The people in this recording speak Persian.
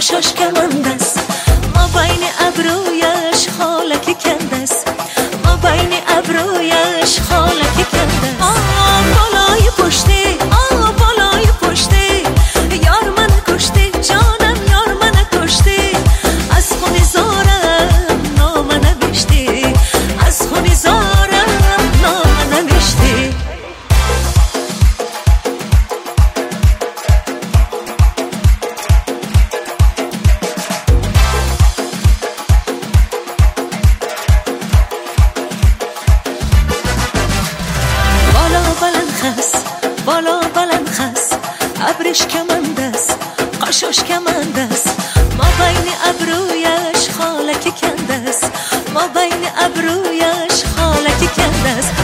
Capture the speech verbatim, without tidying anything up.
قشاش کمندست، ما بین ابرویش خالکی کندست، ما بین ابرویش خالکی کندست. آه بالای پشتی، آه بالای پشتی، یار من کشتی جانم، یار من کشتی، از خونی زارم نام نوشتی، از خونی زارم نام نوشتی. بالا بلند خس ابرش کمندست، قشاش کمندست، ما بین ابرویش خالکی کندست، ما بین ابرویش خالکی کندست.